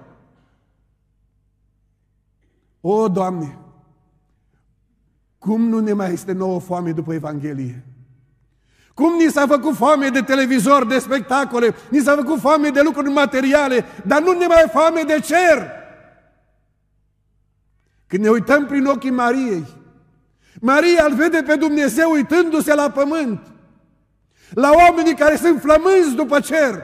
O, Doamne, cum nu ne mai este nouă foame după Evanghelie? Cum ni s-a făcut foame de televizor, de spectacole, ni s-a făcut foame de lucruri materiale, dar nu ne mai e foame de cer. Când ne uităm prin ochii Mariei, Maria îl vede pe Dumnezeu uitându-se la pământ, la oamenii care sunt flămânzi după cer,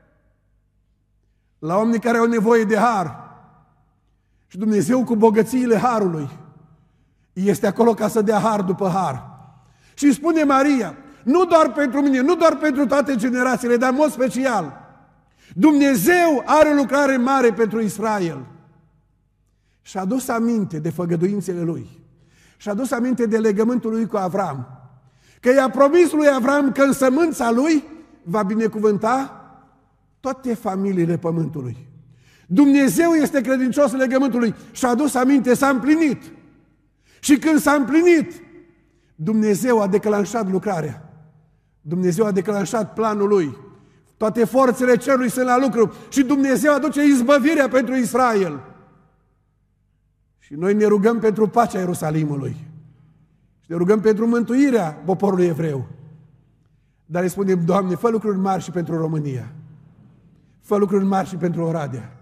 la oamenii care au nevoie de har. Și Dumnezeu cu bogățiile harului este acolo ca să dea har după har. Și spune Maria, nu doar pentru mine, nu doar pentru toate generațiile, dar în mod special, Dumnezeu are o lucrare mare pentru Israel. Și-a adus aminte de făgăduințele Lui. Și-a adus aminte de legământul Lui cu Avram. Că i-a promis lui Avram că în sămânța Lui va binecuvânta toate familiile pământului. Dumnezeu este credincios legământului și-a adus aminte, s-a împlinit. Și când s-a împlinit, Dumnezeu a declanșat lucrarea. Dumnezeu a declanșat planul Lui. Toate forțele cerului sunt la lucru și Dumnezeu aduce izbăvirea pentru Israel. Și noi ne rugăm pentru pacea Ierusalimului. Și ne rugăm pentru mântuirea poporului evreu. Dar îi spunem, Doamne, fă lucruri mari și pentru România. Fă lucruri mari și pentru Oradea.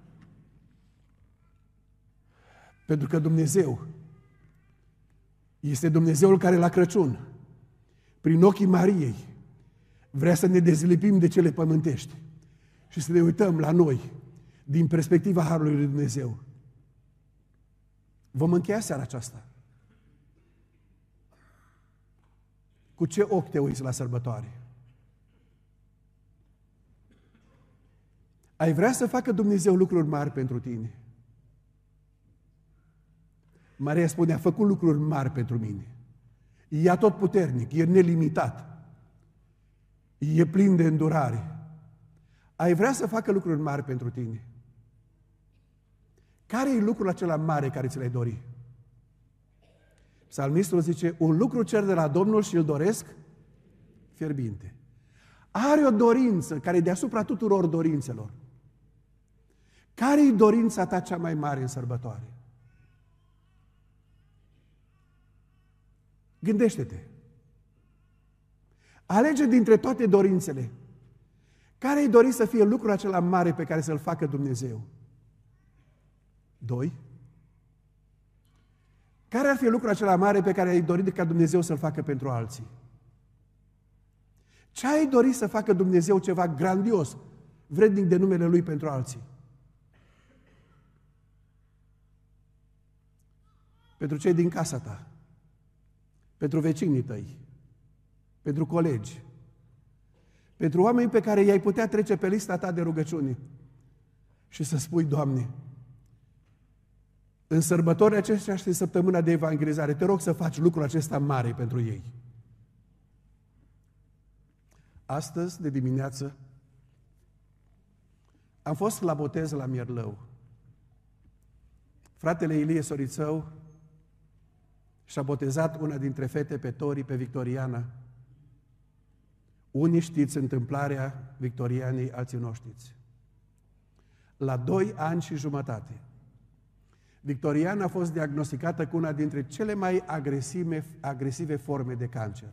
Pentru că Dumnezeu este Dumnezeul care la Crăciun, prin ochii Mariei, vrea să ne dezlipim de cele pământești și să ne uităm la noi din perspectiva Harului lui Dumnezeu. Vom încheia seara aceasta. Cu ce ochi te uiți la sărbătoare? Ai vrea să facă Dumnezeu lucruri mari pentru tine? Maria spune, a făcut lucruri mari pentru mine. E atotputernic, e nelimitat. E plin de îndurare. Ai vrea să facă lucruri mari pentru tine? Care e lucrul acela mare care ți l-ai dori? Psalmistul zice, un lucru cer de la Domnul și îl doresc fierbinte. Are o dorință care e deasupra tuturor dorințelor. Care e dorința ta cea mai mare în sărbătoare? Gândește-te. Alege dintre toate dorințele. Care ai dori să fie lucrul acela mare pe care să-l facă Dumnezeu? Doi. Care ar fi lucrul acela mare pe care ai dorit ca Dumnezeu să-l facă pentru alții? Ce ai dori să facă Dumnezeu ceva grandios, vrednic de numele Lui pentru alții? Pentru cei din casa ta, pentru vecinii tăi, pentru colegi, pentru oameni pe care i-ai putea trece pe lista ta de rugăciuni și să spui, Doamne, în sărbătorile acestea și în săptămâna de evangelizare, te rog să faci lucrul acesta mare pentru ei. Astăzi, de dimineață, am fost la botez la Mierlău. Fratele Ilie Sorițău și-a botezat una dintre fete pe Tori, pe Victoriana. Unii știți întâmplarea Victorianei, alții nu știți. La doi ani și jumătate, Victoriana a fost diagnosticată cu una dintre cele mai agresive, agresive forme de cancer.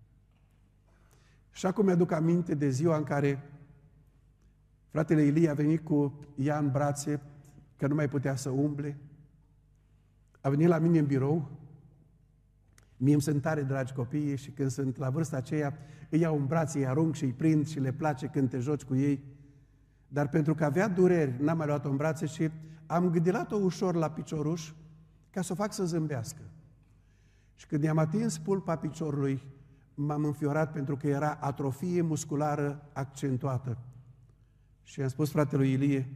Și acum mi-aduc aminte de ziua în care fratele Ilie a venit cu ea în brațe, că nu mai putea să umble. A venit la mine în birou. Mie îmi sunt tare dragi copiii și când sunt la vârsta aceea, îi iau în brațe, îi arunc și îi prind și le place când te joci cu ei. Dar pentru că avea dureri, n-am mai luat-o în brațe și am gândilat-o ușor la picioruș ca să o fac să zâmbească. Și când i-am atins pulpa piciorului, m-am înfiorat pentru că era atrofie musculară accentuată. Și i-am spus fratelui Ilie,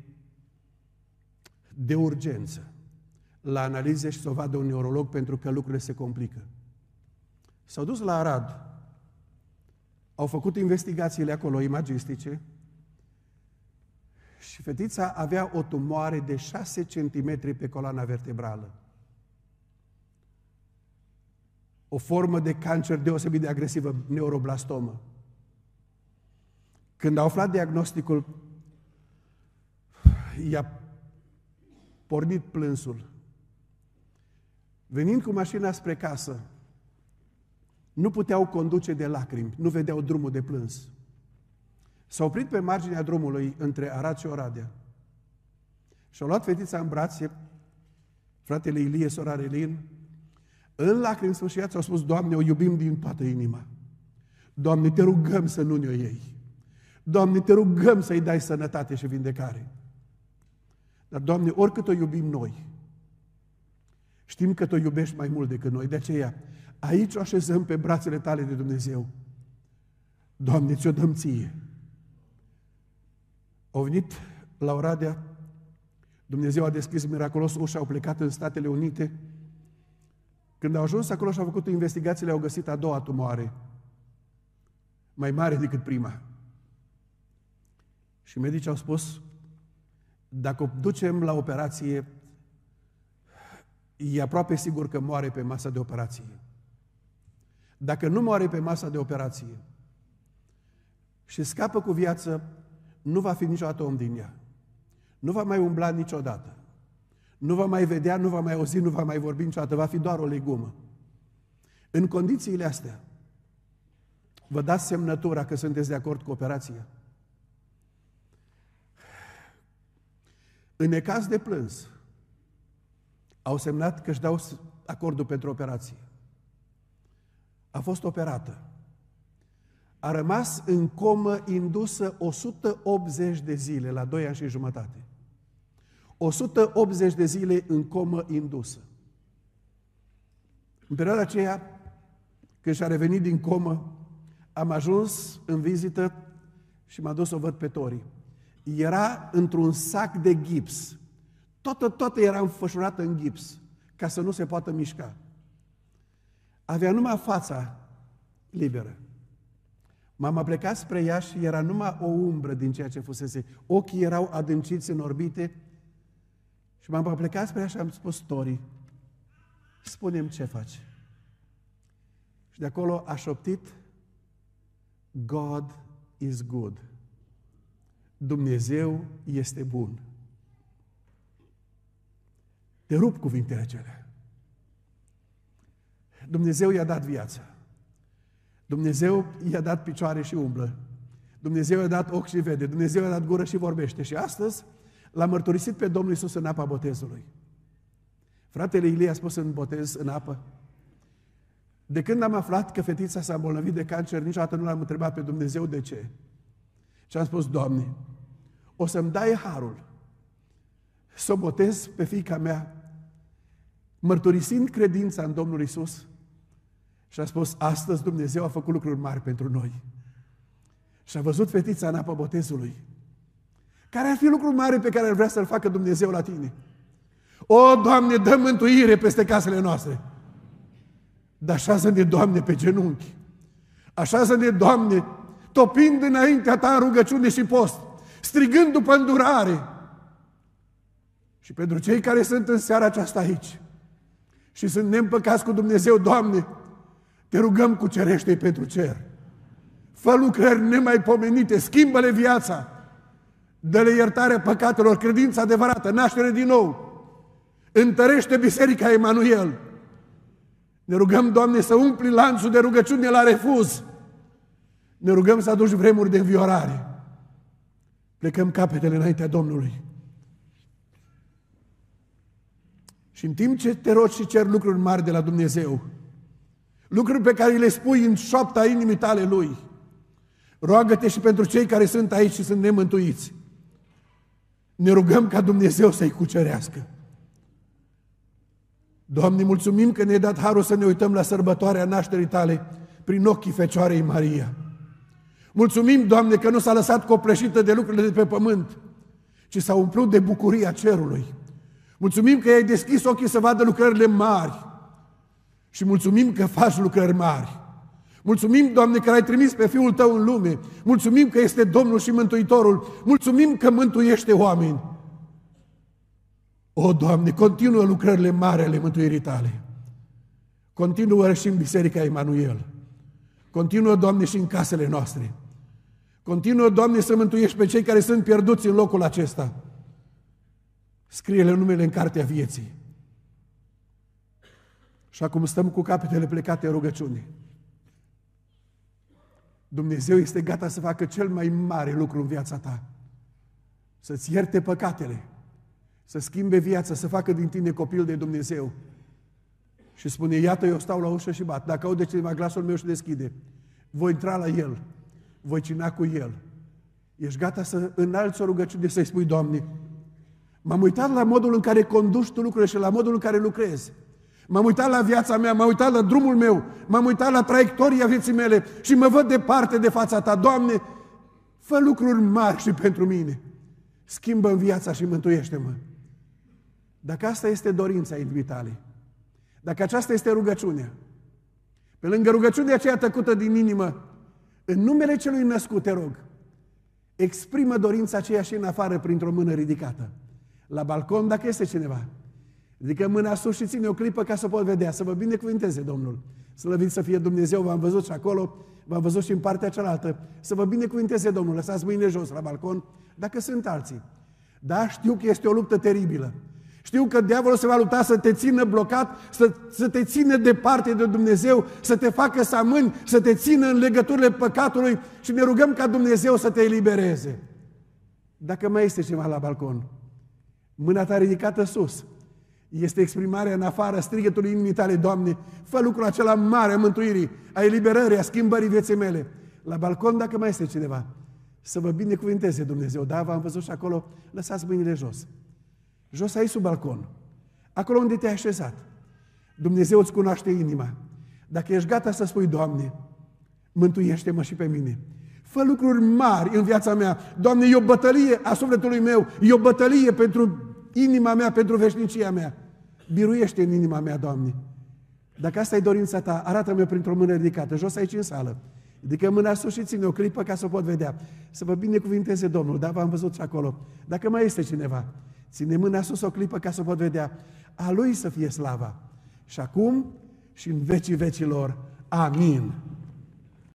de urgență, la analize și să o vadă un neurolog pentru că lucrurile se complică. S-au dus la Arad, au făcut investigațiile acolo imagistice și fetița avea o tumoare de șase centimetri pe coloana vertebrală. O formă de cancer deosebit de agresivă, neuroblastomă. Când au aflat diagnosticul, i-a pornit plânsul. Venind cu mașina spre casă, nu puteau conduce de lacrimi, nu vedeau drumul de plâns. S-au oprit pe marginea drumului între Arad și Oradea și-au luat fetița în brațe, fratele Ilie, sora Relin, în lacrimi sfârșiați au spus, Doamne, o iubim din toată inima. Doamne, te rugăm să nu ne-o iei. Doamne, te rugăm să-i dai sănătate și vindecare. Dar, Doamne, oricât o iubim noi, știm că te iubești mai mult decât noi. De aceea, aici o așezăm pe brațele tale de Dumnezeu. Doamne, ți-o dăm ție. Au venit la Oradea, Dumnezeu a deschis miraculos ușa, au plecat în Statele Unite. Când au ajuns acolo și au făcut investigațiile, au găsit a doua tumoare, mai mare decât prima. Și medicii au spus, dacă o ducem la operație, e aproape sigur că moare pe masa de operație. Dacă nu moare pe masa de operație și scapă cu viață, nu va fi niciodată om din ea. Nu va mai umbla niciodată. Nu va mai vedea, nu va mai auzi, nu va mai vorbi niciodată. Va fi doar o legumă. În condițiile astea, Vă dați semnătura că sunteți de acord cu operația? În necaz de plâns, au semnat că își dau acordul pentru operație. A fost operată. A rămas în comă indusă o sută optzeci de zile, la doi ani și jumătate. o sută optzeci de zile în comă indusă. În perioada aceea, când și-a revenit din comă, am ajuns în vizită și m-a dus să o văd pe Tori. Era într-un sac de gips. Toată, toată era înfășurată în gips, ca să nu se poată mișca. Avea numai fața liberă. M-am aplecat spre ea și era numai o umbră din ceea ce fusese. Ochii erau adânciți în orbite și m-am aplecat spre ea și am spus: Tori, spune-mi ce faci. Și de acolo a șoptit: God is good. Dumnezeu este bun. Te rup cuvintele acelea. Dumnezeu i-a dat viață. Dumnezeu i-a dat picioare și umblă. Dumnezeu i-a dat ochi și vede. Dumnezeu i-a dat gură și vorbește. Și astăzi l-a mărturisit pe Domnul Iisus în apa botezului. Fratele Ilie a spus în botez, în apă: de când am aflat că fetița s-a îmbolnăvit de cancer, niciodată nu l-am întrebat pe Dumnezeu de ce. Și am spus: Doamne, o să-mi dai harul să o botez pe fiica mea, mărturisind credința în Domnul Iisus. Și a spus: astăzi Dumnezeu a făcut lucruri mari pentru noi. Și a văzut fetița în apa botezului. Care ar fi lucrul mare pe care ar vrea să-l facă Dumnezeu la tine? O, Doamne, dă mântuire peste casele noastre. Dar așează-ne, Doamne, pe genunchi. Așează-ne, Doamne, topind înaintea Ta în rugăciune și post, strigând după îndurare. Și pentru cei care sunt în seara aceasta aici și sunt neîmpăcați cu Dumnezeu, Doamne, Te rugăm, cucerește-i pentru cer. Fă lucrări nemaipomenite, schimbă-le viața, dă-le iertarea păcatelor, credința adevărată, naștere din nou. Întărește Biserica Emanuel. Ne rugăm, Doamne, să umpli lanțul de rugăciune la refuz. Ne rugăm să aduci vremuri de înviorare. Plecăm capetele înaintea Domnului. Și în timp ce te rogi și cer lucruri mari de la Dumnezeu, lucruri pe care le spui în șoapta inimii tale Lui, roagă-te și pentru cei care sunt aici și sunt nemântuiți. Ne rugăm ca Dumnezeu să-i cucerească. Doamne, mulțumim că ne-ai dat harul să ne uităm la sărbătoarea nașterii Tale prin ochii Fecioarei Maria. Mulțumim, Doamne, că nu s-a lăsat copleșită de lucrurile de pe pământ, ci s-a umplut de bucuria cerului. Mulțumim că i-ai deschis ochii să vadă lucrările mari și mulțumim că faci lucrări mari. Mulțumim, Doamne, că l-ai trimis pe Fiul Tău în lume. Mulțumim că este Domnul și Mântuitorul. Mulțumim că mântuiește oameni. O, Doamne, continuă lucrările mari ale mântuirii Tale. Continuă și în Biserica Emanuel. Continuă, Doamne, și în casele noastre. Continuă, Doamne, să mântuiești pe cei care sunt pierduți în locul acesta. Scrie-le numele în cartea vieții. Și acum stăm cu capetele plecate în rugăciune. Dumnezeu este gata să facă cel mai mare lucru în viața ta. Să-ți ierte păcatele, să schimbe viața, să facă din tine copil de Dumnezeu. Și spune: iată, eu stau la ușă și bat. Dacă aude cineva glasul meu și deschide, voi intra la el, voi cina cu el. Ești gata să înalți o rugăciune, să-i spui: Doamne, m-am uitat la modul în care conduci Tu lucrurile și la modul în care lucrezi. M-am uitat la viața mea, m-am uitat la drumul meu, m-am uitat la traiectoria vieții mele și mă văd departe de fața Ta. Doamne, fă lucruri mari și pentru mine. Schimbă-mi viața și mântuiește-mă. Dacă asta este dorința inimii tale, dacă aceasta este rugăciunea, pe lângă rugăciunea aceea tăcută din inimă, în numele Celui născut, te rog, exprimă dorința aceea și în afară printr-o mână ridicată. La balcon, dacă este cineva, ridică mâna sus și ține o clipă ca să pot vedea, să vă binecuvânteze Domnul. Slăvit să fie Dumnezeu, v-am văzut și acolo, v-am văzut și în partea cealaltă. Să vă binecuvânteze Domnul, lăsați mâinile jos la balcon, dacă sunt alții. Da, știu că este o luptă teribilă. Știu că diavolul se va lupta să te țină blocat, să, să te țină departe de Dumnezeu, să te facă să amâni, să te țină în legăturile păcatului și ne rugăm ca Dumnezeu să te elibereze. Dacă mai este ceva la balcon, mâna ta ridicată sus, este exprimarea în afară strigătului inimii tale, Doamne, fă lucrul acela mare a mântuirii, a eliberării, a schimbării vieții mele. La balcon, dacă mai este cineva, să vă binecuvinteze Dumnezeu. Da, v-am văzut și acolo, lăsați mâinile jos. Jos aici sub balcon, acolo unde te-ai așezat. Dumnezeu îți cunoaște inima. Dacă ești gata să spui, Doamne, mântuiește-mă și pe mine. Fă lucruri mari în viața mea. Doamne, e o bătălie a sufletului meu, e o bătălie pentru inima mea, pentru veșnicia mea. Biruiește în inima mea, Doamne. Dacă asta e dorința ta, arată-mi printr-o mână ridicată, jos aici în sală. Ridică mâna sus și ține o clipă ca să o pot vedea. Să vă binecuvinteze Domnul, da, v-am văzut și acolo. Dacă mai este cineva, ține mâna sus o clipă ca să o pot vedea. A Lui să fie slava. Și acum și în vecii vecilor. Amin.